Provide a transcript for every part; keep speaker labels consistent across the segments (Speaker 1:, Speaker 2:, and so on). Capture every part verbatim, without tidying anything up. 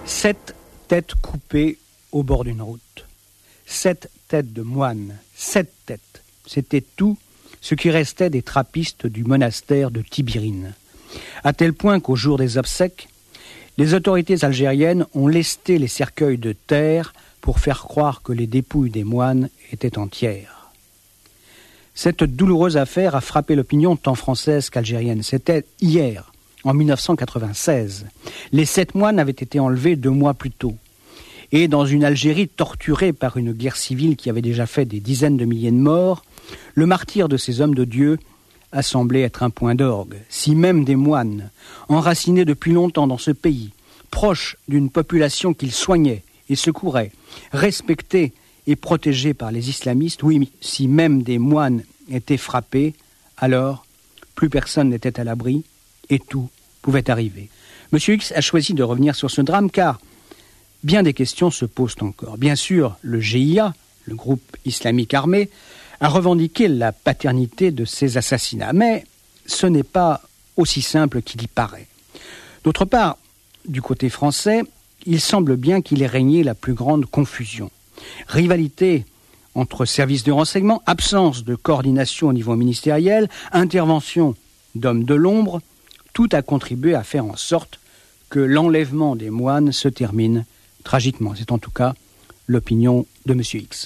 Speaker 1: Sept têtes coupées au bord d'une route. Sept têtes de moines. Sept têtes. C'était tout ce qui restait des trappistes du monastère de Tibirine. À tel point qu'au jour des obsèques, les autorités algériennes ont lesté les cercueils de terre pour faire croire que les dépouilles des moines étaient entières. Cette douloureuse affaire a frappé l'opinion tant française qu'algérienne. C'était hier, en mille neuf cent quatre-vingt-seize. Les sept moines avaient été enlevés deux mois plus tôt. Et dans une Algérie torturée par une guerre civile qui avait déjà fait des dizaines de milliers de morts, le martyre de ces hommes de Dieu a semblé être un point d'orgue. Si même des moines, enracinés depuis longtemps dans ce pays, proches d'une population qu'ils soignaient et secouraient, respectés et protégés par les islamistes, oui, si même des moines étaient frappés, alors plus personne n'était à l'abri et tout pouvait arriver. Monsieur X a choisi de revenir sur ce drame car bien des questions se posent encore. Bien sûr, le G I A, le groupe islamique armé, a revendiqué la paternité de ces assassinats. Mais ce n'est pas aussi simple qu'il y paraît. D'autre part, du côté français, il semble bien qu'il ait régné la plus grande confusion. Rivalité entre services de renseignement, absence de coordination au niveau ministériel, intervention d'hommes de l'ombre, tout a contribué à faire en sorte que l'enlèvement des moines se termine tragiquement. C'est en tout cas l'opinion de M. X.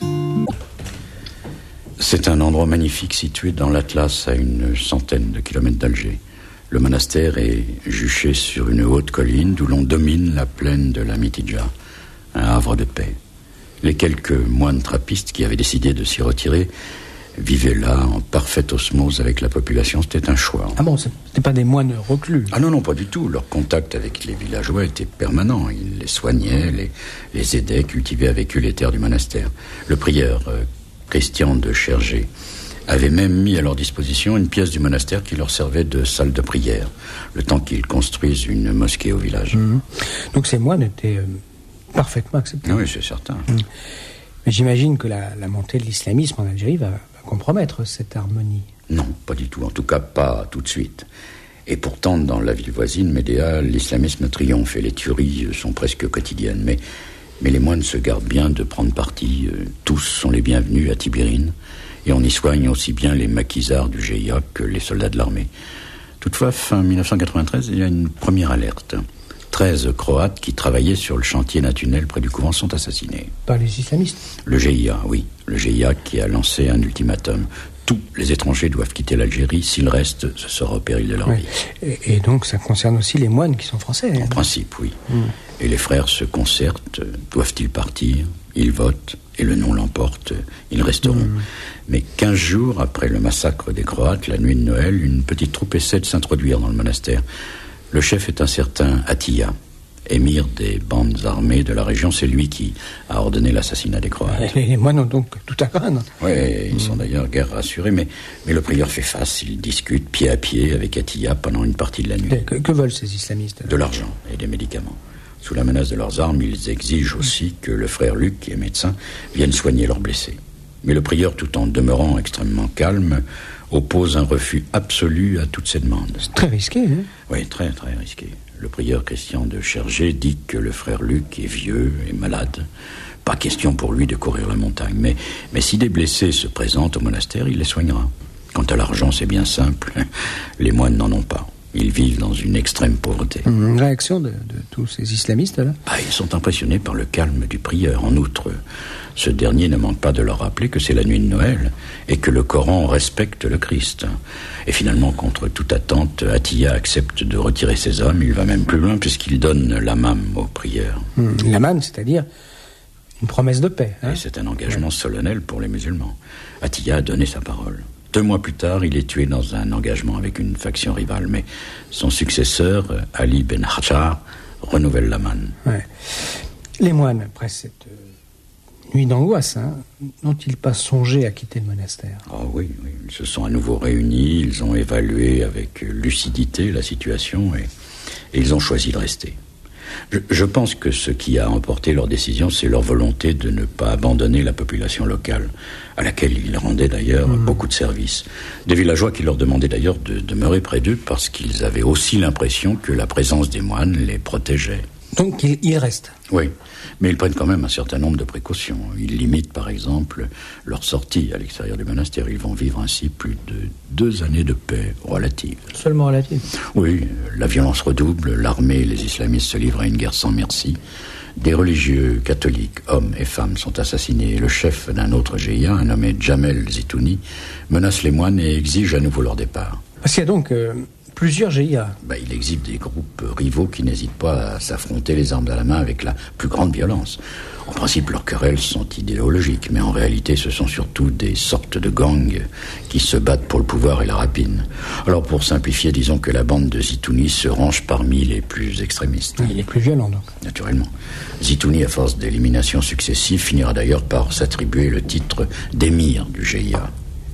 Speaker 2: C'est un endroit magnifique situé dans l'Atlas à une centaine de kilomètres d'Alger. Le monastère est juché sur une haute colline d'où l'on domine la plaine de la Mitidja, un havre de paix. Les quelques moines trappistes qui avaient décidé de s'y retirer vivaient là en parfaite osmose avec la population. C'était un choix.
Speaker 1: Ah bon, c'était pas des moines reclus?
Speaker 2: Ah non, non, pas du tout. Leur contact avec les villageois était permanent. Ils les soignaient, les, les aidaient, cultivaient avec eux les terres du monastère. Le prieur, euh, Christian de Chergé, avait même mis à leur disposition une pièce du monastère qui leur servait de salle de prière, le temps qu'ils construisent une mosquée au village.
Speaker 1: Mmh. Donc ces moines étaient euh, parfaitement acceptés.
Speaker 2: Oui, c'est certain.
Speaker 1: Mmh. Mais j'imagine que la, la montée de l'islamisme en Algérie va, va compromettre cette harmonie.
Speaker 2: Non, pas du tout. En tout cas, pas tout de suite. Et pourtant, dans la ville voisine, Médéa, l'islamisme triomphe et les tueries sont presque quotidiennes. Mais, mais les moines se gardent bien de prendre parti. Tous sont les bienvenus à Tibirine. Et on y soigne aussi bien les maquisards du G I A que les soldats de l'armée. Toutefois, fin mille neuf cent quatre-vingt-treize, il y a une première alerte. treize Croates qui travaillaient sur le chantier Natunel près du couvent sont assassinés.
Speaker 1: Par les islamistes?
Speaker 2: Le G I A, oui. Le G I A qui a lancé un ultimatum. Tous les étrangers doivent quitter l'Algérie. S'ils restent, ce sera au péril de leur
Speaker 1: ouais.
Speaker 2: vie.
Speaker 1: Et, et donc, ça concerne aussi les moines qui sont français.
Speaker 2: En
Speaker 1: hein.
Speaker 2: principe, oui.
Speaker 1: Mm.
Speaker 2: Et les frères se concertent. Doivent-ils partir? Ils votent. Et le non l'emporte. Ils resteront. Mm. Mais quinze jours après le massacre des Croates, la nuit de Noël, une petite troupe essaie de s'introduire dans le monastère. Le chef est un certain Atilla, émir des bandes armées de la région. C'est lui qui a ordonné l'assassinat des Croates.
Speaker 1: Les moines ont donc tout à craindre.
Speaker 2: Oui, ils mmh. sont d'ailleurs guère rassurés, mais, mais le prieur fait face. Il discute pied à pied avec Atilla pendant une partie de la nuit.
Speaker 1: Que, que veulent ces islamistes alors?
Speaker 2: De l'argent et des médicaments. Sous la menace de leurs armes, ils exigent aussi que le frère Luc, qui est médecin, vienne soigner leurs blessés. Mais le prieur, tout en demeurant extrêmement calme, oppose un refus absolu à toutes ces demandes.
Speaker 1: C'est très risqué, hein?
Speaker 2: Oui, très, très risqué. Le prieur Christian de Chergé dit que le frère Luc est vieux et malade. Pas question pour lui de courir la montagne. Mais, mais si des blessés se présentent au monastère, il les soignera. Quant à l'argent, c'est bien simple. Les moines n'en ont pas. Ils vivent dans une extrême pauvreté.
Speaker 1: Une réaction de, de tous ces islamistes-là?
Speaker 2: Bah, ils sont impressionnés par le calme du prieur. En outre, ce dernier ne manque pas de leur rappeler que c'est la nuit de Noël et que le Coran respecte le Christ. Et finalement, contre toute attente, Atilla accepte de retirer ses hommes. Il va même plus loin puisqu'il donne l'amam au prieur.
Speaker 1: Mmh, l'amam, c'est-à-dire une promesse de paix. Hein?
Speaker 2: Et c'est un engagement ouais. solennel pour les musulmans. Atilla a donné sa parole. Deux mois plus tard, il est tué dans un engagement avec une faction rivale. Mais son successeur, Ali Ben Hachar, renouvelle la manne.
Speaker 1: Ouais. Les moines, après cette euh, nuit d'angoisse, hein, n'ont-ils pas songé à quitter le monastère?
Speaker 2: Oh oui, oui, ils se sont à nouveau réunis, ils ont évalué avec lucidité la situation et, et ils ont choisi de rester. Je, je pense que ce qui a emporté leur décision, c'est leur volonté de ne pas abandonner la population locale, à laquelle ils rendaient d'ailleurs mmh. beaucoup de services. Des villageois qui leur demandaient d'ailleurs de demeurer près d'eux parce qu'ils avaient aussi l'impression que la présence des moines les protégeait.
Speaker 1: Donc ils, ils restent.
Speaker 2: Oui, mais ils prennent quand même un certain nombre de précautions. Ils limitent par exemple leur sortie à l'extérieur du monastère. Ils vont vivre ainsi plus de deux années de paix relative.
Speaker 1: Seulement relative?
Speaker 2: Oui, la violence redouble, l'armée et les islamistes se livrent à une guerre sans merci. Des religieux catholiques, hommes et femmes, sont assassinés. Le chef d'un autre G I A, un nommé Jamel Zitouni, menace les moines et exige à nouveau leur départ.
Speaker 1: Parce qu'il y a donc euh, plusieurs G I A.
Speaker 2: Ben, il existe des groupes rivaux qui n'hésitent pas à s'affronter les armes à la main avec la plus grande violence. En principe, leurs querelles sont idéologiques, mais en réalité, ce sont surtout des sortes de gangs qui se battent pour le pouvoir et la rapine. Alors, pour simplifier, disons que la bande de Zitouni se range parmi les plus extrémistes.
Speaker 1: Il est plus violent, donc.
Speaker 2: Naturellement. Zitouni, à force d'éliminations successives, finira d'ailleurs par s'attribuer le titre d'émir du G I A.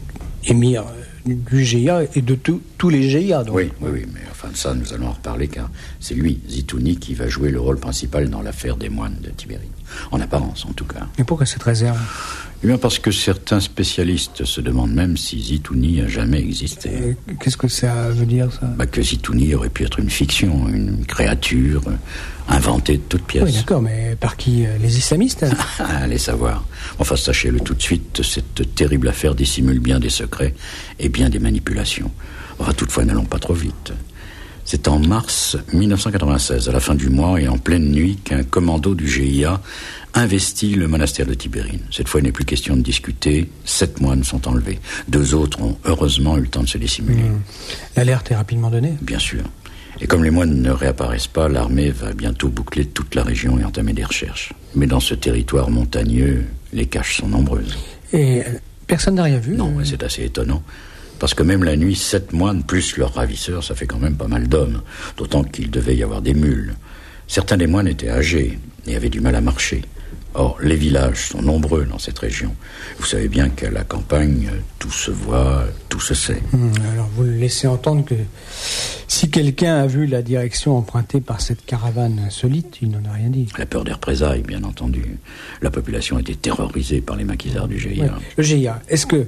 Speaker 1: Émir du G I A et de tout, tous les G I A, donc.
Speaker 2: Oui, oui, oui, mais enfin de ça, nous allons en reparler, car c'est lui, Zitouni, qui va jouer le rôle principal dans l'affaire des moines de Tibérine. En apparence, en tout cas.
Speaker 1: Mais pourquoi cette réserve?
Speaker 2: Eh bien, parce que certains spécialistes se demandent même si Zitouni a jamais existé.
Speaker 1: Et qu'est-ce que ça veut dire, ça?
Speaker 2: Bah, que Zitouni aurait pu être une fiction, une créature euh, inventée de toutes pièces.
Speaker 1: Oui, d'accord, mais par qui? Les islamistes?
Speaker 2: Allez savoir. Enfin, sachez-le tout de suite, cette terrible affaire dissimule bien des secrets et bien des manipulations. Enfin, toutefois, n'allons pas trop vite. C'est en mars mille neuf cent quatre-vingt-seize, à la fin du mois et en pleine nuit, qu'un commando du G I A investit le monastère de Tibérine. Cette fois, il n'est plus question de discuter. Sept moines sont enlevés. Deux autres ont heureusement eu le temps de se dissimuler.
Speaker 1: Mmh. L'alerte est rapidement donnée?
Speaker 2: Bien sûr. Et comme les moines ne réapparaissent pas, l'armée va bientôt boucler toute la région et entamer des recherches. Mais dans ce territoire montagneux, les caches sont nombreuses.
Speaker 1: Et personne n'a rien vu?
Speaker 2: Non, mais c'est assez étonnant. Parce que même la nuit, sept moines, plus leurs ravisseurs, ça fait quand même pas mal d'hommes. D'autant qu'il devait y avoir des mules. Certains des moines étaient âgés et avaient du mal à marcher. Or, les villages sont nombreux dans cette région. Vous savez bien qu'à la campagne, tout se voit, tout se sait.
Speaker 1: Hum, alors, vous laissez entendre que si quelqu'un a vu la direction empruntée par cette caravane insolite, il n'en a rien dit.
Speaker 2: La peur des représailles, bien entendu. La population était terrorisée par les maquisards du G I A.
Speaker 1: Ouais. Le G I A, est-ce que...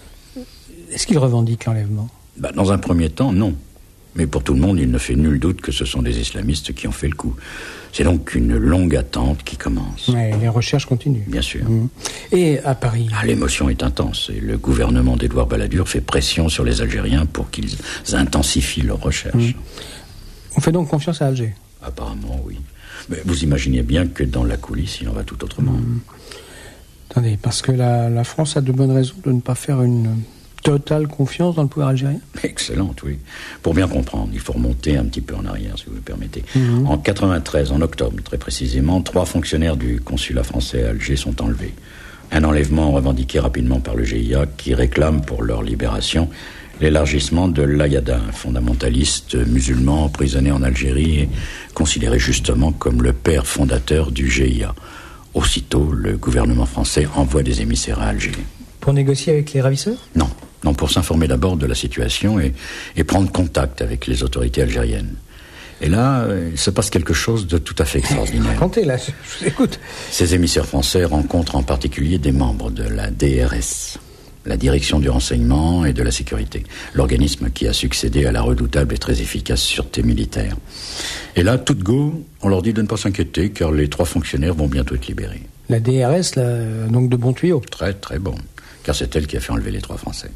Speaker 1: Est-ce qu'il revendique l'enlèvement?
Speaker 2: Bah, dans un premier temps, non. Mais pour tout le monde, il ne fait nul doute que ce sont des islamistes qui ont fait le coup. C'est donc une longue attente qui commence.
Speaker 1: Ouais, les recherches continuent.
Speaker 2: Bien sûr.
Speaker 1: Mmh. Et à Paris?
Speaker 2: Ah, l'émotion est intense et le gouvernement d'Édouard Balladur fait pression sur les Algériens pour qu'ils intensifient leurs recherches.
Speaker 1: Mmh. On fait donc confiance à Alger?
Speaker 2: Apparemment, oui. Mais vous imaginez bien que dans la coulisse, il en va tout autrement.
Speaker 1: Mmh. Attendez, parce que la, la France a de bonnes raisons de ne pas faire une... totale confiance dans le pouvoir algérien?
Speaker 2: Excellente, oui. Pour bien comprendre, il faut remonter un petit peu en arrière, si vous le permettez.
Speaker 1: Mmh.
Speaker 2: En quatre-vingt-treize, en octobre, très précisément, trois fonctionnaires du consulat français à Alger sont enlevés. Un enlèvement revendiqué rapidement par le G I A qui réclame pour leur libération l'élargissement de l'Aïada, un fondamentaliste musulman emprisonné en Algérie et considéré justement comme le père fondateur du G I A. Aussitôt, le gouvernement français envoie des émissaires à Alger.
Speaker 1: Pour négocier avec les ravisseurs?
Speaker 2: Non. Non, pour s'informer d'abord de la situation et, et prendre contact avec les autorités algériennes. Et là, il se passe quelque chose de tout à fait extraordinaire.
Speaker 1: Racontez, là, je vous écoute.
Speaker 2: Ces émissaires français rencontrent en particulier des membres de la D R S, la Direction du Renseignement et de la Sécurité, l'organisme qui a succédé à la redoutable et très efficace sûreté militaire. Et là, tout de go, on leur dit de ne pas s'inquiéter, car les trois fonctionnaires vont bientôt être libérés.
Speaker 1: La D R S, là, donc de bons tuyaux?
Speaker 2: Très, très bon. Car c'est elle qui a fait enlever les trois Français.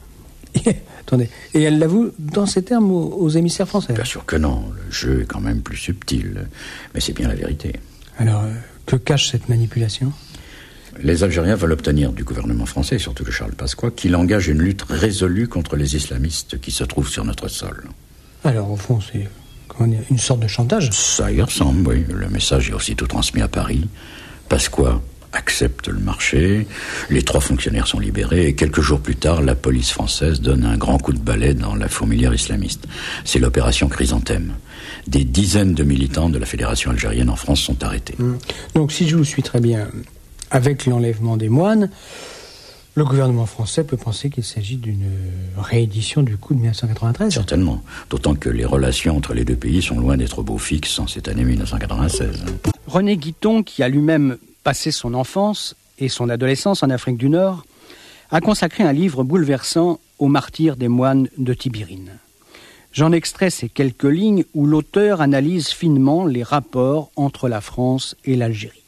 Speaker 1: Attendez, et elle l'avoue dans ces termes aux, aux émissaires français?
Speaker 2: Bien sûr que non, le jeu est quand même plus subtil, mais c'est bien la vérité.
Speaker 1: Alors, euh, que cache cette manipulation?
Speaker 2: Les Algériens veulent obtenir du gouvernement français, surtout de Charles Pasqua, qu'il engage une lutte résolue contre les islamistes qui se trouvent sur notre sol. Alors,
Speaker 1: au fond, c'est comment dire, une sorte de chantage?
Speaker 2: Ça y ressemble, oui. Le message est aussitôt transmis à Paris. Pasqua accepte le marché, les trois fonctionnaires sont libérés et quelques jours plus tard, la police française donne un grand coup de balai dans la fourmilière islamiste. C'est l'opération Chrysanthème. Des dizaines de militants de la Fédération algérienne en France sont arrêtés.
Speaker 1: Mmh. Donc si je vous suis très bien, avec l'enlèvement des moines, le gouvernement français peut penser qu'il s'agit d'une réédition du coup de mille neuf cent quatre-vingt-treize?
Speaker 2: Certainement, d'autant que les relations entre les deux pays sont loin d'être beau fixe en cette année mille neuf cent quatre-vingt-seize.
Speaker 1: René Guiton, qui a lui-même passé son enfance et son adolescence en Afrique du Nord, a consacré un livre bouleversant aux martyrs des moines de Tibérine. J'en extrais ces quelques lignes où l'auteur analyse finement les rapports entre la France et l'Algérie.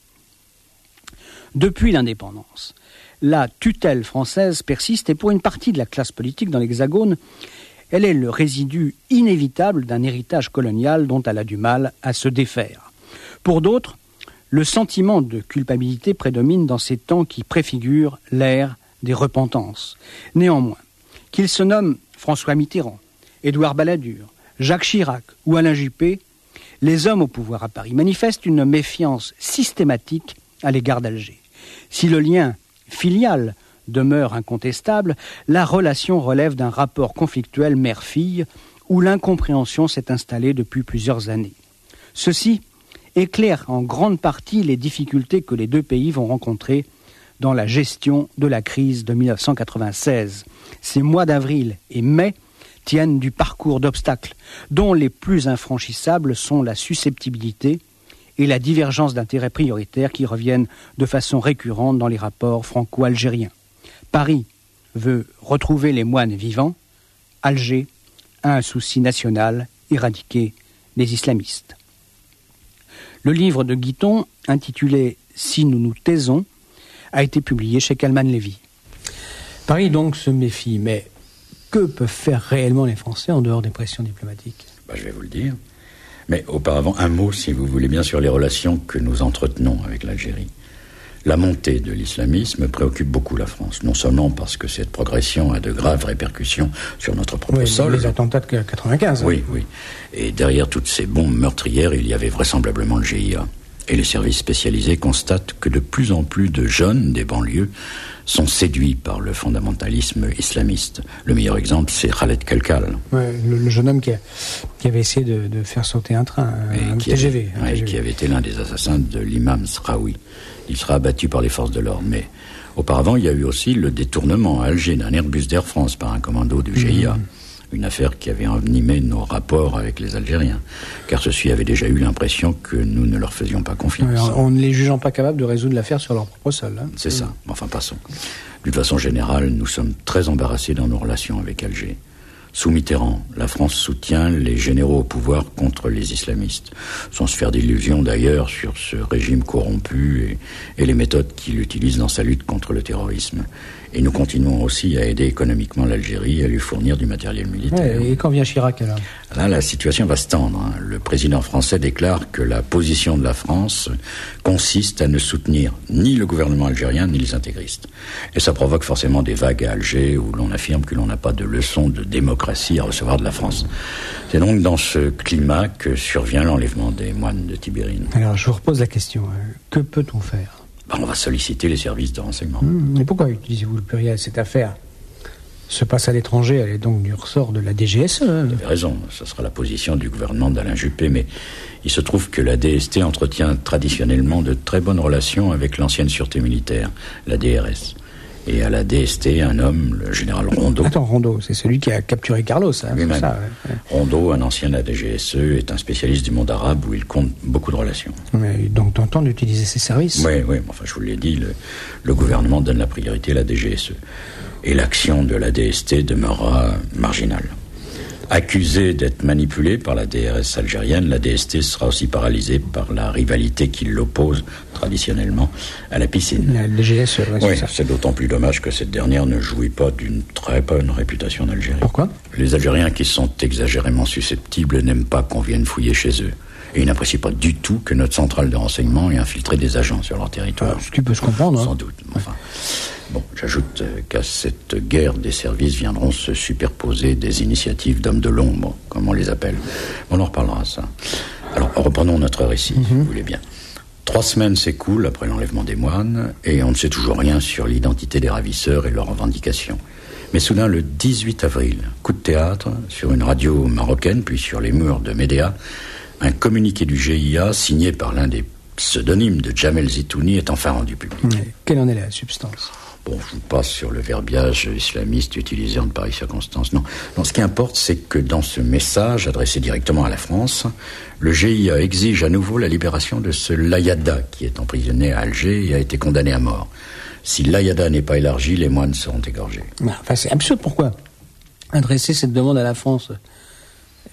Speaker 1: Depuis l'indépendance, la tutelle française persiste et pour une partie de la classe politique dans l'Hexagone, elle est le résidu inévitable d'un héritage colonial dont elle a du mal à se défaire. Pour d'autres, le sentiment de culpabilité prédomine dans ces temps qui préfigurent l'ère des repentances. Néanmoins, qu'ils se nomment François Mitterrand, Édouard Balladur, Jacques Chirac ou Alain Juppé, les hommes au pouvoir à Paris manifestent une méfiance systématique à l'égard d'Alger. Si le lien filial demeure incontestable, la relation relève d'un rapport conflictuel mère-fille où l'incompréhension s'est installée depuis plusieurs années. Ceci éclaire en grande partie les difficultés que les deux pays vont rencontrer dans la gestion de la crise de mille neuf cent quatre-vingt-seize. Ces mois d'avril et mai tiennent du parcours d'obstacles, dont les plus infranchissables sont la susceptibilité et la divergence d'intérêts prioritaires qui reviennent de façon récurrente dans les rapports franco-algériens. Paris veut retrouver les moines vivants, Alger a un souci national, éradiquer les islamistes. Le livre de Guiton, intitulé « Si nous nous taisons », a été publié chez Calman Levy. Paris donc se méfie, mais que peuvent faire réellement les Français en dehors des pressions diplomatiques ?
Speaker 2: Bah, je vais vous le dire. Mais auparavant, un mot, si vous voulez bien, sur les relations que nous entretenons avec l'Algérie. La montée de l'islamisme préoccupe beaucoup la France, non seulement parce que cette progression a de graves répercussions sur notre propre
Speaker 1: oui,
Speaker 2: sol.
Speaker 1: Les attentats de quatre-vingt-quinze.
Speaker 2: Oui, oui. Et derrière toutes ces bombes meurtrières, il y avait vraisemblablement le G I A. Et les services spécialisés constatent que de plus en plus de jeunes des banlieues sont séduits par le fondamentalisme islamiste. Le meilleur exemple, c'est Khaled Kelkal.
Speaker 1: Ouais, le, le jeune homme qui, a, qui avait essayé de, de faire sauter un train, un, un
Speaker 2: qui
Speaker 1: T G V.
Speaker 2: Avait,
Speaker 1: un
Speaker 2: ouais,
Speaker 1: T G V.
Speaker 2: Qui avait été l'un des assassins de l'imam Sraoui. Il sera abattu par les forces de l'ordre. Mais auparavant, il y a eu aussi le détournement à Alger d'un Airbus d'Air France par un commando du G I A. Mmh. Une affaire qui avait envenimé nos rapports avec les Algériens, car ceux-ci avaient déjà eu l'impression que nous ne leur faisions pas confiance.
Speaker 1: Oui, en ne les jugeant pas capables de résoudre l'affaire sur leur propre sol. Hein.
Speaker 2: C'est mmh. ça, enfin passons. D'une façon générale, nous sommes très embarrassés dans nos relations avec Alger. Sous Mitterrand, la France soutient les généraux au pouvoir contre les islamistes, sans se faire d'illusions d'ailleurs sur ce régime corrompu et, et les méthodes qu'il utilise dans sa lutte contre le terrorisme. Et nous continuons aussi à aider économiquement l'Algérie et à lui fournir du matériel militaire.
Speaker 1: Ouais, et quand vient Chirac alors ?
Speaker 2: Là, la situation va se tendre. Hein. Le président français déclare que la position de la France consiste à ne soutenir ni le gouvernement algérien ni les intégristes. Et ça provoque forcément des vagues à Alger où l'on affirme que l'on n'a pas de leçon de démocratie à recevoir de la France. C'est donc dans ce climat que survient l'enlèvement des moines de Tibérine.
Speaker 1: Alors je vous repose la question, que peut-on faire ?
Speaker 2: Ben, on va solliciter les services de renseignement.
Speaker 1: Mmh, mais pourquoi utilisez-vous le pluriel ? Cette affaire se passe à l'étranger, elle est donc du ressort de la D G S E.
Speaker 2: Vous avez raison, ce sera la position du gouvernement d'Alain Juppé, mais il se trouve que la D S T entretient traditionnellement de très bonnes relations avec l'ancienne sûreté militaire, la D R S. Et à la D S T, un homme, le général Rondeau...
Speaker 1: Attends, Rondeau, c'est celui qui a capturé Carlos, hein,
Speaker 2: lui-même.
Speaker 1: C'est ça, ouais.
Speaker 2: Rondeau, un ancien de la D G S E, est un spécialiste du monde arabe où il compte beaucoup de relations.
Speaker 1: Mais donc t'entends d'utiliser ses services ?
Speaker 2: Oui, oui, enfin je vous l'ai dit, le, le gouvernement donne la priorité à la D G S E. Et l'action de la D S T demeurera marginale. Accusée d'être manipulée par la D R S algérienne, la D S T sera aussi paralysée par la rivalité qui l'oppose traditionnellement à la piscine.
Speaker 1: La D G S E, ouais,
Speaker 2: oui,
Speaker 1: c'est ça.
Speaker 2: C'est d'autant plus dommage que cette dernière ne jouit pas d'une très bonne réputation en Algérie.
Speaker 1: Pourquoi ?
Speaker 2: Les Algériens qui sont exagérément susceptibles n'aiment pas qu'on vienne fouiller chez eux. Et ils n'apprécient pas du tout que notre centrale de renseignement ait infiltré des agents sur leur territoire.
Speaker 1: Ah, ce qui peut se comprendre. Hein.
Speaker 2: Sans doute. Enfin, bon, j'ajoute qu'à cette guerre des services viendront se superposer des initiatives d'hommes de l'ombre, comme on les appelle. On en reparlera, ça. Alors, reprenons notre récit, mm-hmm. si vous voulez bien. Trois semaines s'écoulent après l'enlèvement des moines, et on ne sait toujours rien sur l'identité des ravisseurs et leurs revendications. Mais soudain, le dix-huit avril, coup de théâtre, sur une radio marocaine, puis sur les murs de Médéa, un communiqué du G I A, signé par l'un des pseudonymes de Jamel Zitouni, est enfin rendu public.
Speaker 1: Mais quelle en est la substance ?
Speaker 2: Bon, je vous passe sur le verbiage islamiste utilisé en de pareilles circonstances. Non. non, ce qui importe, c'est que dans ce message, adressé directement à la France, le G I A exige à nouveau la libération de ce Layada, qui est emprisonné à Alger et a été condamné à mort. Si Layada n'est pas élargi, les moines seront égorgés.
Speaker 1: Enfin, c'est absurde, pourquoi adresser cette demande à la France ?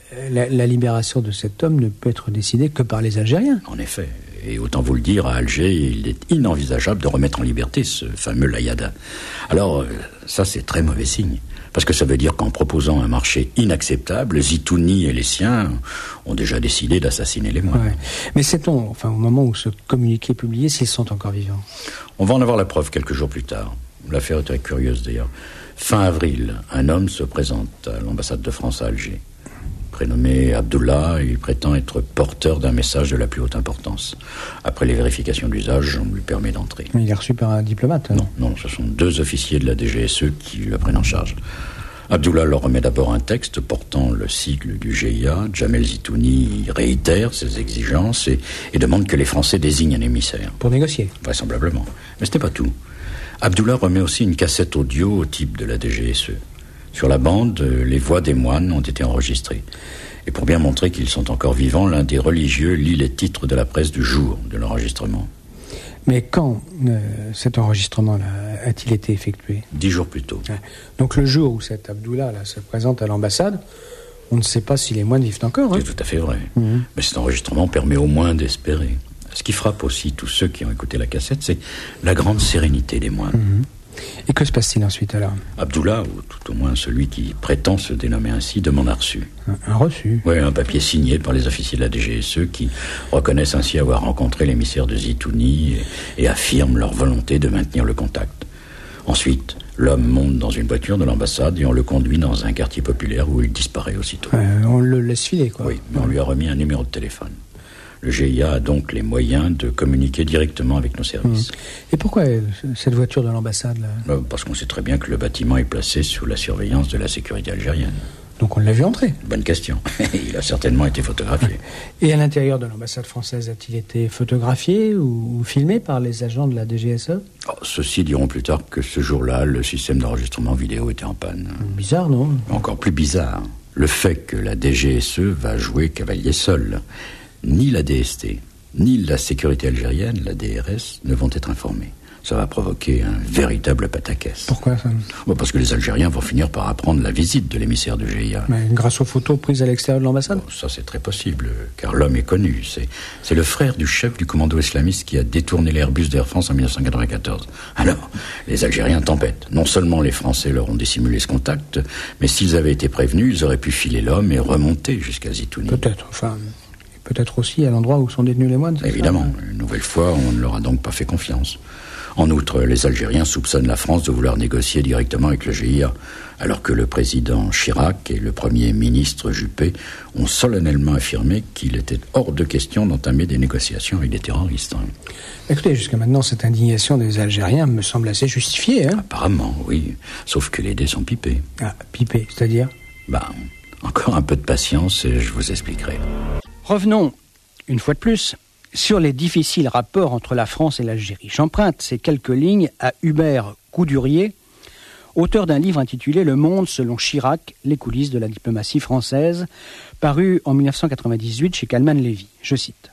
Speaker 1: la, la libération de cet homme ne peut être décidée que par les Algériens.
Speaker 2: En effet. Et autant vous le dire, à Alger, il est inenvisageable de remettre en liberté ce fameux Layada. Alors, ça, c'est très mauvais signe. Parce que ça veut dire qu'en proposant un marché inacceptable, Zitouni et les siens ont déjà décidé d'assassiner les moines.
Speaker 1: Ouais. Mais sait-on, enfin, au moment où ce communiqué est publié, s'ils sont encore vivants?
Speaker 2: On va en avoir la preuve quelques jours plus tard. L'affaire est très curieuse d'ailleurs. Fin avril, un homme se présente à l'ambassade de France à Alger. Prénommé Abdullah, il prétend être porteur d'un message de la plus haute importance. Après les vérifications d'usage, on lui permet d'entrer.
Speaker 1: Mais il est reçu par un diplomate?
Speaker 2: Non, non, ce sont deux officiers de la D G S E qui le prennent en charge. Abdullah leur remet d'abord un texte portant le sigle du G I A. Jamel Zitouni réitère ses exigences et, et demande que les Français désignent un émissaire.
Speaker 1: Pour négocier?
Speaker 2: Vraisemblablement. Mais ce n'est pas tout. Abdullah remet aussi une cassette audio au type de la D G S E. Sur la bande, les voix des moines ont été enregistrées. Et pour bien montrer qu'ils sont encore vivants, l'un des religieux lit les titres de la presse du jour de l'enregistrement.
Speaker 1: Mais quand euh, cet enregistrement-là a-t-il été effectué?
Speaker 2: Dix jours plus tôt.
Speaker 1: Donc le jour où cet Abdullah là, se présente à l'ambassade, on ne sait pas si les moines vivent encore. Hein?
Speaker 2: C'est tout à fait vrai.
Speaker 1: Mmh.
Speaker 2: Mais cet enregistrement permet au moins d'espérer. Ce qui frappe aussi tous ceux qui ont écouté la cassette, c'est la grande sérénité des moines.
Speaker 1: Mmh. Et que se passe-t-il ensuite alors?
Speaker 2: Abdullah, ou tout au moins celui qui prétend se dénommer ainsi, demande un reçu.
Speaker 1: Un, un reçu?
Speaker 2: Oui, un papier signé par les officiers de la D G S E qui reconnaissent ainsi avoir rencontré l'émissaire de Zitouni et, et affirment leur volonté de maintenir le contact. Ensuite, l'homme monte dans une voiture de l'ambassade et on le conduit dans un quartier populaire où il disparaît aussitôt.
Speaker 1: Euh, on le laisse filer, quoi.
Speaker 2: Oui, mais on lui a remis un numéro de téléphone. Le G I A a donc les moyens de communiquer directement avec nos services.
Speaker 1: Mmh. Et pourquoi cette voiture de l'ambassade là?
Speaker 2: Parce qu'on sait très bien que le bâtiment est placé sous la surveillance de la sécurité algérienne.
Speaker 1: Donc on l'a vu entrer?
Speaker 2: Bonne question. Il a certainement été photographié.
Speaker 1: Et à l'intérieur de l'ambassade française, a-t-il été photographié ou filmé par les agents de la D G S E?
Speaker 2: Oh, ceux-ci diront plus tard que ce jour-là, le système d'enregistrement vidéo était en panne.
Speaker 1: Bizarre, non?
Speaker 2: Encore plus bizarre, le fait que la D G S E va jouer cavalier seul. Ni la D S T, ni la sécurité algérienne, la D R S, ne vont être informés. Ça va provoquer un véritable pataquès.
Speaker 1: Pourquoi ça?
Speaker 2: Bon, parce que les Algériens vont finir par apprendre la visite de l'émissaire du G I A.
Speaker 1: Mais grâce aux photos prises à l'extérieur de l'ambassade?
Speaker 2: Bon, ça c'est très possible, car l'homme est connu. C'est, c'est le frère du chef du commando islamiste qui a détourné l'Airbus d'Air France en dix-neuf cent quatre-vingt-quatorze. Alors, les Algériens tempêtent. Non seulement les Français leur ont dissimulé ce contact, mais s'ils avaient été prévenus, ils auraient pu filer l'homme et remonter jusqu'à Zitouni.
Speaker 1: Peut-être, enfin... Peut-être aussi à l'endroit où sont détenus les moines.
Speaker 2: Évidemment. Ça, une nouvelle fois, on ne leur a donc pas fait confiance. En outre, les Algériens soupçonnent la France de vouloir négocier directement avec le G I A, alors que le président Chirac et le premier ministre Juppé ont solennellement affirmé qu'il était hors de question d'entamer des négociations avec des terroristes.
Speaker 1: Écoutez, jusqu'à maintenant, cette indignation des Algériens me semble assez justifiée. Hein?
Speaker 2: Apparemment, oui. Sauf que les dés sont pipés.
Speaker 1: Ah, pipés, c'est-à-dire?
Speaker 2: Ben, encore un peu de patience et je vous expliquerai.
Speaker 1: Revenons, une fois de plus, sur les difficiles rapports entre la France et l'Algérie. J'emprunte ces quelques lignes à Hubert Coudurier, auteur d'un livre intitulé « Le monde selon Chirac, les coulisses de la diplomatie française », paru en dix-neuf cent quatre-vingt-dix-huit chez Kalman Levy. Je cite.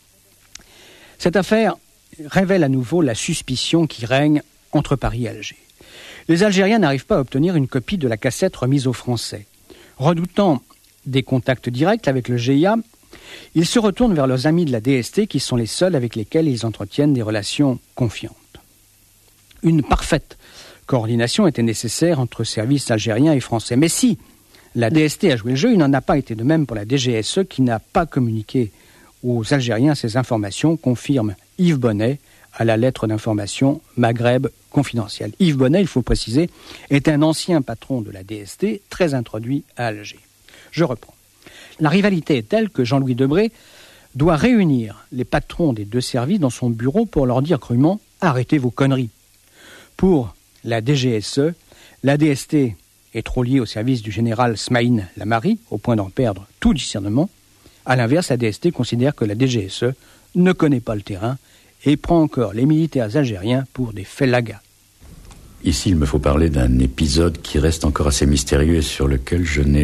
Speaker 1: « Cette affaire révèle à nouveau la suspicion qui règne entre Paris et Alger. Les Algériens n'arrivent pas à obtenir une copie de la cassette remise aux Français. Redoutant des contacts directs avec le G I A, ils se retournent vers leurs amis de la D S T qui sont les seuls avec lesquels ils entretiennent des relations confiantes. Une parfaite coordination était nécessaire entre services algériens et français. Mais si la D S T a joué le jeu, il n'en a pas été de même pour la D G S E qui n'a pas communiqué aux Algériens ces informations, confirme Yves Bonnet à la lettre d'information Maghreb confidentielle. Yves Bonnet, il faut préciser, est un ancien patron de la D S T, très introduit à Alger. Je reprends. La rivalité est telle que Jean-Louis Debré doit réunir les patrons des deux services dans son bureau pour leur dire crûment « Arrêtez vos conneries ». Pour la D G S E, la D S T est trop liée au service du général Smaïn Lamari, au point d'en perdre tout discernement. À l'inverse, la D S T considère que la D G S E ne connaît pas le terrain et prend encore les militaires algériens pour des félagas.
Speaker 2: Ici, il me faut parler d'un épisode qui reste encore assez mystérieux et sur lequel je n'ai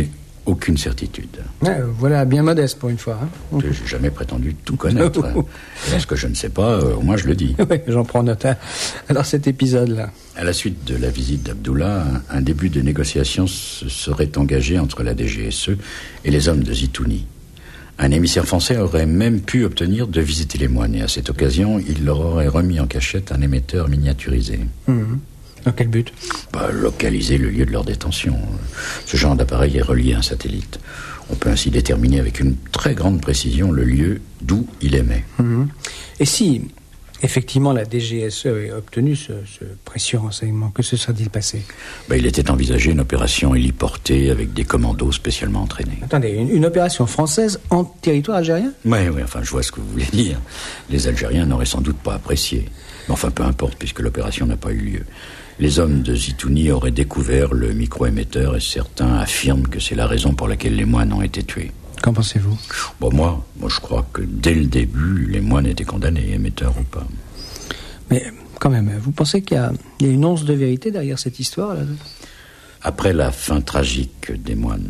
Speaker 2: aucune certitude.
Speaker 1: Ouais, voilà, bien modeste pour une fois. Hein.
Speaker 2: Je n'ai jamais prétendu tout connaître. Et ce que je ne sais pas, euh, au moins je le dis.
Speaker 1: Oui, j'en prends note. Hein. Alors cet épisode-là.
Speaker 2: À la suite de la visite d'Abdullah, un, un début de négociation se serait engagé entre la D G S E et les hommes de Zitouni. Un émissaire français aurait même pu obtenir de visiter les moines, et à cette occasion, il leur aurait remis en cachette un émetteur miniaturisé.
Speaker 1: Mmh. Dans quel but ?
Speaker 2: Bah, localiser le lieu de leur détention. Ce genre d'appareil est relié à un satellite. On peut ainsi déterminer avec une très grande précision le lieu d'où il émet.
Speaker 1: Mmh. Et si, effectivement, la D G S E avait obtenu ce, ce précieux renseignement, que se serait-il passé ?
Speaker 2: Bah, il était envisagé une opération héliportée avec des commandos spécialement entraînés.
Speaker 1: Attendez, une, une opération française en territoire algérien ?
Speaker 2: Oui, oui, enfin, je vois ce que vous voulez dire. Les Algériens n'auraient sans doute pas apprécié. Mais enfin, peu importe, puisque l'opération n'a pas eu lieu. Les hommes de Zitouni auraient découvert le micro-émetteur et certains affirment que c'est la raison pour laquelle les moines ont été tués.
Speaker 1: Qu'en pensez-vous ?
Speaker 2: Bon, moi, moi, je crois que dès le début, les moines étaient condamnés, émetteurs ou pas.
Speaker 1: Mais quand même, vous pensez qu'il y a, il y a une once de vérité derrière cette histoire là ?
Speaker 2: Après la fin tragique des moines,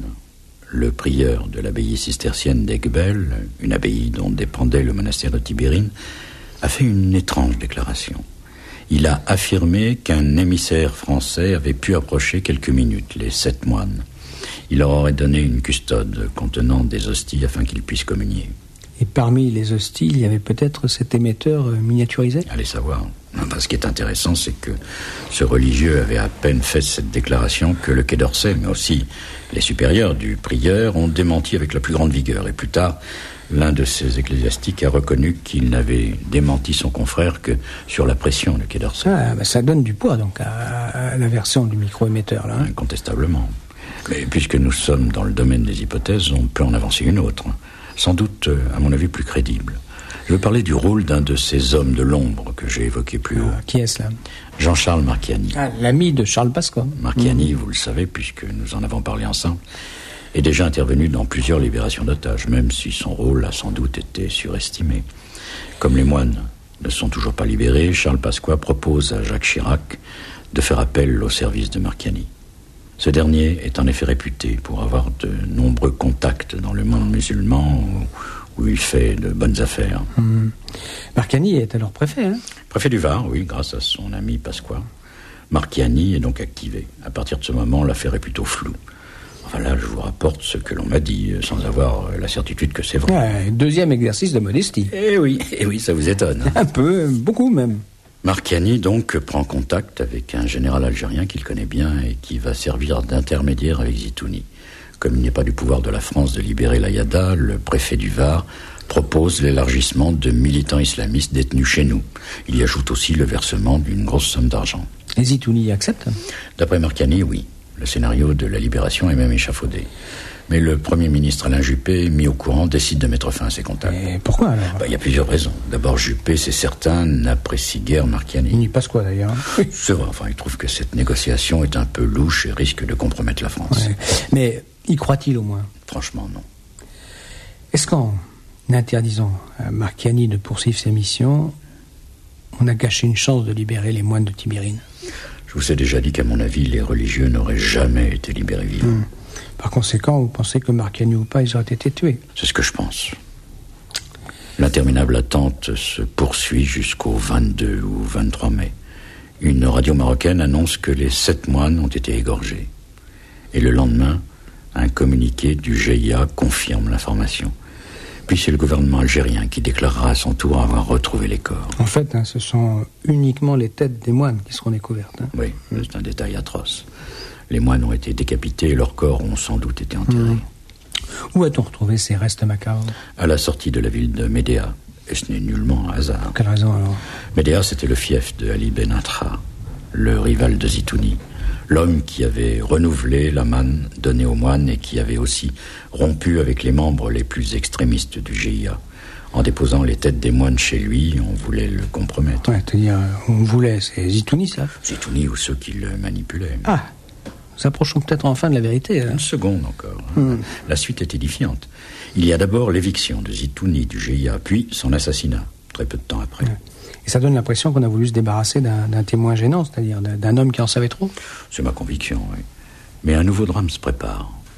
Speaker 2: le prieur de l'abbaye cistercienne d'Aigbel, une abbaye dont dépendait le monastère de Tibérine, a fait une étrange déclaration. Il a affirmé qu'un émissaire français avait pu approcher quelques minutes les sept moines. Il leur aurait donné une custode contenant des hosties afin qu'ils puissent communier.
Speaker 1: Et parmi les hosties, il y avait peut-être cet émetteur miniaturisé ?
Speaker 2: Allez savoir. Enfin, ce qui est intéressant, c'est que ce religieux avait à peine fait cette déclaration que le Quai d'Orsay, mais aussi les supérieurs du prieur, ont démenti avec la plus grande vigueur. Et plus tard, l'un de ces ecclésiastiques a reconnu qu'il n'avait démenti son confrère que sur la pression du Quai d'Orsay.
Speaker 1: Ah, bah ça donne du poids donc à, à la version du micro-émetteur là. Hein.
Speaker 2: Incontestablement. Mais puisque nous sommes dans le domaine des hypothèses, on peut en avancer une autre, sans doute, à mon avis, plus crédible. Je veux parler du rôle d'un de ces hommes de l'ombre que j'ai évoqué plus haut.
Speaker 1: Ah, qui est-ce là ?
Speaker 2: Jean-Charles Marchiani.
Speaker 1: Ah, l'ami de Charles Pasqua.
Speaker 2: Marchiani, mmh. vous le savez, puisque nous en avons parlé ensemble, est déjà intervenu dans plusieurs libérations d'otages, même si son rôle a sans doute été surestimé. Comme les moines ne sont toujours pas libérés, Charles Pasqua propose à Jacques Chirac de faire appel au service de Marchiani. Ce dernier est en effet réputé pour avoir de nombreux contacts dans le monde musulman où, où il fait de bonnes affaires.
Speaker 1: Mmh. Marchiani est alors préfet, hein ?
Speaker 2: Préfet du Var, oui, grâce à son ami Pasqua. Marchiani est donc activé. À partir de ce moment, l'affaire est plutôt floue. Enfin là, je vous rapporte ce que l'on m'a dit, sans avoir la certitude que c'est vrai.
Speaker 1: Ouais, deuxième exercice de modestie.
Speaker 2: Eh oui, eh oui, ça vous étonne.
Speaker 1: Un peu, beaucoup même.
Speaker 2: Marchiani, donc, prend contact avec un général algérien qu'il connaît bien et qui va servir d'intermédiaire avec Zitouni. Comme il n'est pas du pouvoir de la France de libérer l'Aïada, le préfet du Var propose l'élargissement de militants islamistes détenus chez nous. Il y ajoute aussi le versement d'une grosse somme d'argent.
Speaker 1: Et Zitouni accepte ? D'après
Speaker 2: Marchiani, oui. Le scénario de la libération est même échafaudé. Mais le Premier ministre Alain Juppé, mis au courant, décide de mettre fin à ses contacts.
Speaker 1: Et pourquoi alors ?
Speaker 2: Bah, y a plusieurs raisons. D'abord, Juppé, c'est certain, n'apprécie guère Marchiani.
Speaker 1: Ni Pasqua d'ailleurs.
Speaker 2: C'est vrai, enfin, il trouve que cette négociation est un peu louche et risque de compromettre la France.
Speaker 1: Ouais. Mais y croit-il au moins ?
Speaker 2: Franchement, non.
Speaker 1: Est-ce qu'en interdisant à Marchiani de poursuivre ses missions, on a gâché une chance de libérer les moines de Tibérine ?
Speaker 2: Je vous ai déjà dit qu'à mon avis, les religieux n'auraient jamais été libérés vivants. Mmh.
Speaker 1: Par conséquent, vous pensez que Marchiani ou pas, ils auraient été tués ?
Speaker 2: C'est ce que je pense. L'interminable attente se poursuit jusqu'au vingt-deux ou vingt-trois mai. Une radio marocaine annonce que les sept moines ont été égorgés. Et le lendemain, un communiqué du G I A confirme l'information. Puis c'est le gouvernement algérien qui déclarera à son tour avoir retrouvé les corps.
Speaker 1: En fait, hein, ce sont uniquement les têtes des moines qui seront découvertes. Hein.
Speaker 2: Oui, c'est un détail atroce. Les moines ont été décapités et leurs corps ont sans doute été enterrés. Mmh.
Speaker 1: Où a-t-on retrouvé ces restes macabres ?
Speaker 2: À la sortie de la ville de Médéa. Et ce n'est nullement un hasard.
Speaker 1: Pour quelle raison alors ?
Speaker 2: Médéa, c'était le fief de Ali Ben Atra, le rival de Zitouni. L'homme qui avait renouvelé la manne donnée aux moines et qui avait aussi rompu avec les membres les plus extrémistes du G I A. En déposant les têtes des moines chez lui, on voulait le compromettre.
Speaker 1: Ouais, c'est-à-dire, on voulait, c'est Zitouni, ça ?
Speaker 2: Zitouni ou ceux qui le manipulaient.
Speaker 1: Ah, nous approchons peut-être enfin de la vérité. Hein.
Speaker 2: Une seconde encore.
Speaker 1: Mmh.
Speaker 2: La suite est édifiante. Il y a d'abord l'éviction de Zitouni du G I A, puis son assassinat, très peu de temps après.
Speaker 1: Ouais. Et ça donne l'impression qu'on a voulu se débarrasser d'un, d'un témoin gênant, c'est-à-dire d'un, d'un homme qui en savait trop.
Speaker 2: C'est ma conviction, oui. Mais un nouveau drame se prépare. Au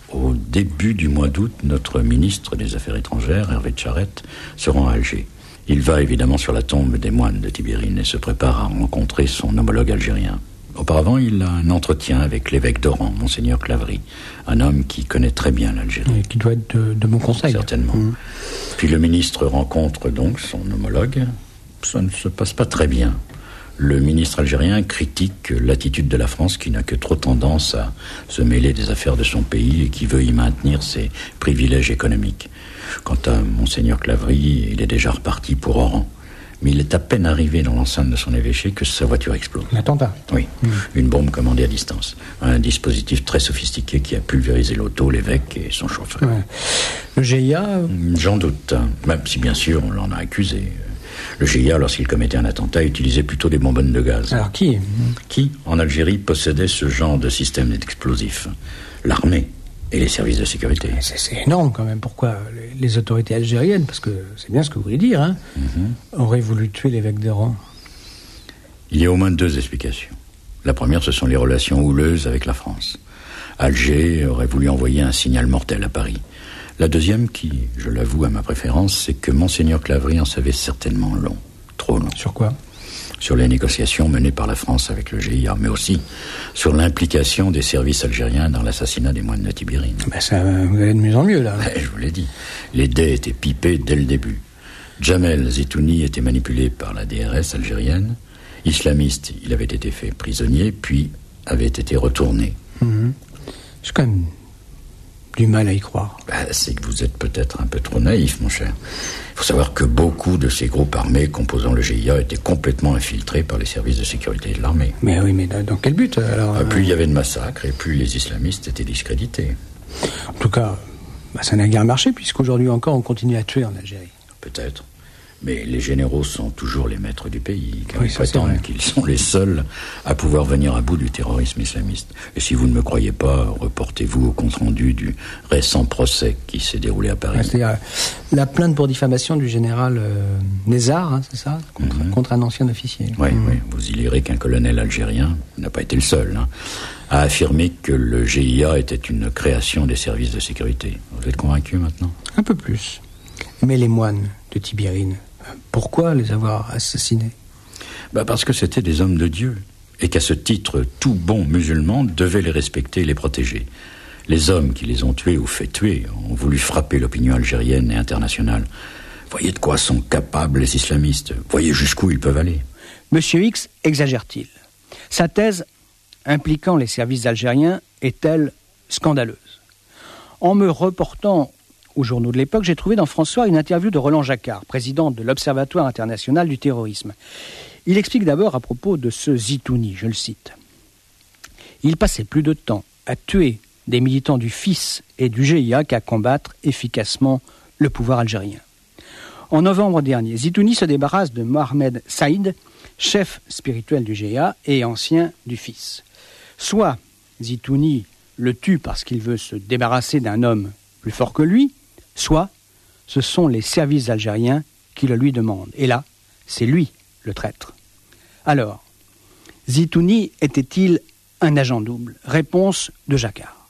Speaker 2: début du mois d'août, notre ministre des Affaires étrangères, Hervé Tcharet, se rend à Alger. Il va évidemment sur la tombe des moines de Tibérine et se prépare à rencontrer son homologue algérien. Auparavant, il a un entretien avec l'évêque d'Oran, Monseigneur Clavry, un homme qui connaît très bien l'Algérie.
Speaker 1: Et qui doit être de, de bon conseil.
Speaker 2: Certainement. Mmh. Puis le ministre rencontre donc son homologue. Ça ne se passe pas très bien. Le ministre algérien critique l'attitude de la France qui n'a que trop tendance à se mêler des affaires de son pays et qui veut y maintenir ses privilèges économiques. Quant à Monseigneur Clavry, il est déjà reparti pour Oran. Mais il est à peine arrivé dans l'enceinte de son évêché que sa voiture explose.
Speaker 1: L'attentat.
Speaker 2: Oui, mmh. Une bombe commandée à distance. Un dispositif très sophistiqué qui a pulvérisé l'auto, l'évêque et son chauffeur.
Speaker 1: Ouais. Le G I A
Speaker 2: J'en doute, même si bien sûr on l'en a accusé. Le G I A, lorsqu'il commettait un attentat, utilisait plutôt des bonbonnes de gaz.
Speaker 1: Alors qui
Speaker 2: Qui, en Algérie, possédait ce genre de système d'explosifs? L'armée et les services de sécurité.
Speaker 1: C'est, c'est énorme quand même. Pourquoi les, les autorités algériennes, parce que c'est bien ce que vous voulez dire, hein, mm-hmm. auraient voulu tuer l'évêque d'Oran?
Speaker 2: Il y a au moins deux explications. La première, ce sont les relations houleuses avec la France. Alger aurait voulu envoyer un signal mortel à Paris. La deuxième, qui, je l'avoue, a ma préférence, c'est que Monseigneur Clavry en savait certainement long, trop long.
Speaker 1: Sur quoi?
Speaker 2: Sur les négociations menées par la France avec le G I A, mais aussi sur l'implication des services algériens dans l'assassinat des moines de Tibérine.
Speaker 1: Ben ça, vous allez de mieux en mieux, là.
Speaker 2: Ben, je vous l'ai dit. Les dés étaient pipés dès le début. Jamel Zitouni était manipulé par la D R S algérienne. Islamiste, il avait été fait prisonnier, puis avait été retourné.
Speaker 1: Mmh. J'ai quand même du mal à y croire.
Speaker 2: Ben, c'est que vous êtes peut-être un peu trop naïf, mon cher. Il faut savoir que beaucoup de ces groupes armés composant le G I A étaient complètement infiltrés par les services de sécurité de l'armée.
Speaker 1: Mais oui, mais dans quel but alors?
Speaker 2: Plus il y avait de massacres et plus les islamistes étaient discrédités.
Speaker 1: En tout cas, bah, ça n'a guère marché puisqu'aujourd'hui encore on continue à tuer en Algérie.
Speaker 2: Peut-être. Mais les généraux sont toujours les maîtres du pays, car
Speaker 1: oui,
Speaker 2: ils
Speaker 1: ça,
Speaker 2: prétendent qu'ils sont les seuls à pouvoir venir à bout du terrorisme islamiste. Et si vous ne me croyez pas, reportez-vous au compte-rendu du récent procès qui s'est déroulé à Paris.
Speaker 1: Ouais, c'est-à-dire la plainte pour diffamation du général euh, Nézar, hein, c'est ça, contre, mm-hmm. contre un ancien officier.
Speaker 2: Oui,
Speaker 1: mm.
Speaker 2: oui, vous y lirez qu'un colonel algérien, n'a pas été le seul, hein, a affirmé que le G I A était une création des services de sécurité. Vous êtes convaincu maintenant?
Speaker 1: Un peu plus. Mais les moines de Tibérine, pourquoi les avoir assassinés?
Speaker 2: Bah parce que c'était des hommes de Dieu, et qu'à ce titre, tout bon musulman devait les respecter et les protéger. Les hommes qui les ont tués ou fait tuer ont voulu frapper l'opinion algérienne et internationale. Voyez de quoi sont capables les islamistes, voyez jusqu'où ils peuvent aller.
Speaker 1: Monsieur X exagère-t-il? Sa thèse impliquant les services algériens est-elle scandaleuse? En me reportant aux journaux de l'époque, j'ai trouvé dans François une interview de Roland Jacquard, président de l'Observatoire international du terrorisme. Il explique d'abord à propos de ce Zitouni, je le cite. Il passait plus de temps à tuer des militants du F I S et du G I A qu'à combattre efficacement le pouvoir algérien. En novembre dernier, Zitouni se débarrasse de Mohamed Saïd, chef spirituel du G I A et ancien du F I S. Soit Zitouni le tue parce qu'il veut se débarrasser d'un homme plus fort que lui, soit ce sont les services algériens qui le lui demandent. Et là, c'est lui le traître. Alors, Zitouni était-il un agent double? Réponse de Jacquard.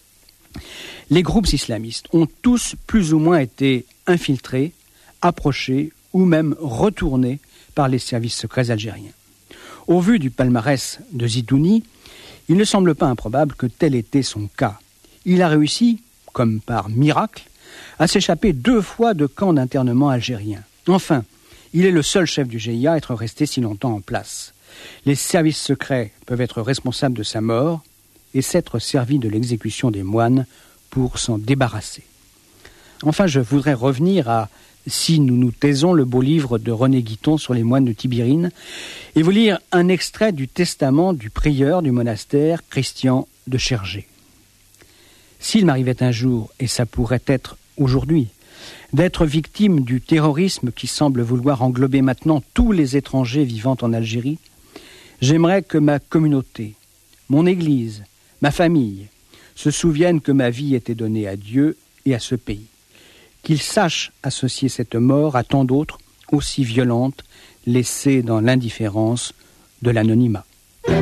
Speaker 1: Les groupes islamistes ont tous plus ou moins été infiltrés, approchés ou même retournés par les services secrets algériens. Au vu du palmarès de Zitouni, il ne semble pas improbable que tel était son cas. Il a réussi, comme par miracle, à s'échapper deux fois de camps d'internement algériens. Enfin, il est le seul chef du G I A à être resté si longtemps en place. Les services secrets peuvent être responsables de sa mort et s'être servis de l'exécution des moines pour s'en débarrasser. Enfin, je voudrais revenir à « Si nous nous taisons », le beau livre de René Guiton sur les moines de Tibérine, et vous lire un extrait du testament du prieur du monastère Christian de Chergé. S'il m'arrivait un jour, et ça pourrait être aujourd'hui, d'être victime du terrorisme qui semble vouloir englober maintenant tous les étrangers vivant en Algérie, j'aimerais que ma communauté, mon Église, ma famille, se souviennent que ma vie était donnée à Dieu et à ce pays, qu'ils sachent associer cette mort à tant d'autres aussi violentes, laissées dans l'indifférence de l'anonymat.